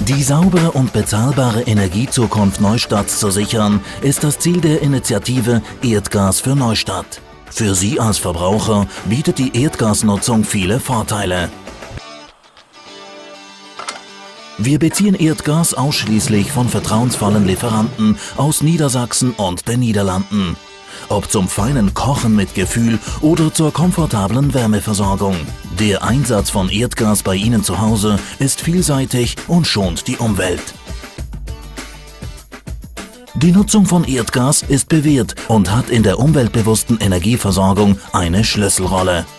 Die saubere und bezahlbare Energiezukunft Neustadts zu sichern, ist das Ziel der Initiative Erdgas für Neustadt. Für Sie als Verbraucher bietet die Erdgasnutzung viele Vorteile. Wir beziehen Erdgas ausschließlich von vertrauensvollen Lieferanten aus Niedersachsen und den Niederlanden. Ob zum feinen Kochen mit Gefühl oder zur komfortablen Wärmeversorgung. Der Einsatz von Erdgas bei Ihnen zu Hause ist vielseitig und schont die Umwelt. Die Nutzung von Erdgas ist bewährt und hat in der umweltbewussten Energieversorgung eine Schlüsselrolle.